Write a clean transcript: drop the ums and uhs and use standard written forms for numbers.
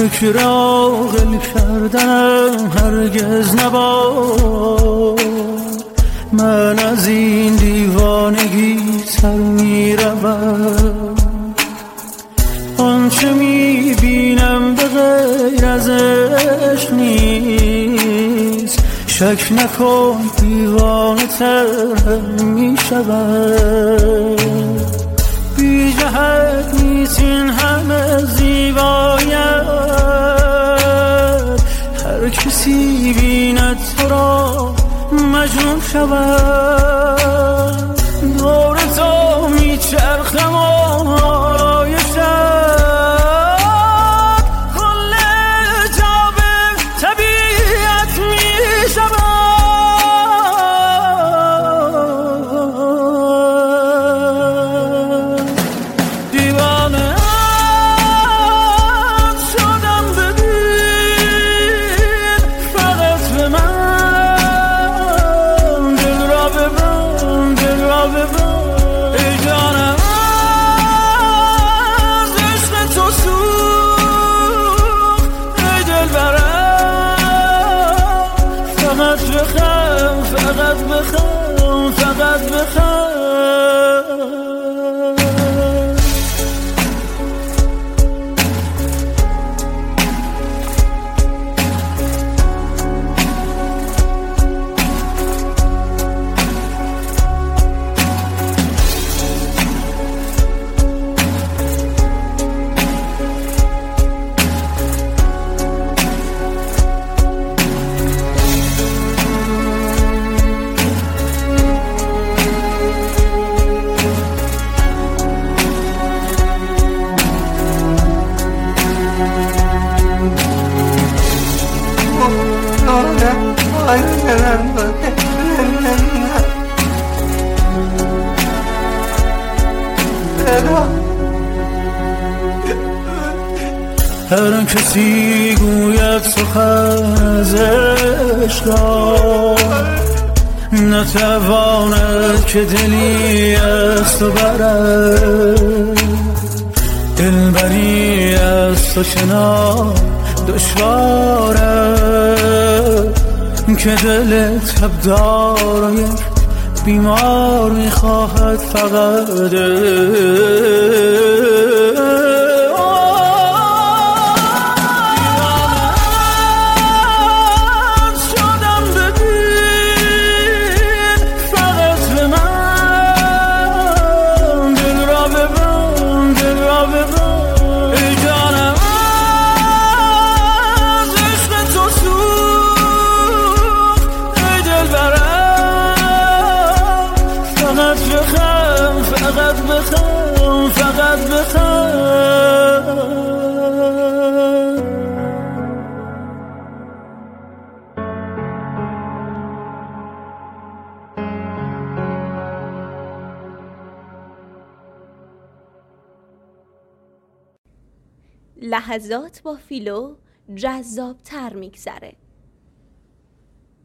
فکر عاقل کردنم هرگز نباد. من از این دیوانگی سر میروم، آنچه میبینم به غیر از عشق نیست. شک نکن دیوانه تر میشوم. بی جهت نیست این همه زیبایت، هر کسی بیند تو را مجنون شود. دور تو میچرخم آرایشت، کل جا به طبیعت میشود. فقط بخوام، فقط بخوام. هر کسی گوید سخن از عشق، نتواند که دلی از تو برد. دلبری از تو چنان دشواره که دل تبدار یک بیمار میخواهد فقط. فقط بخوام، فقط بخوام. لحظات با فیلو جذاب تر میگذره.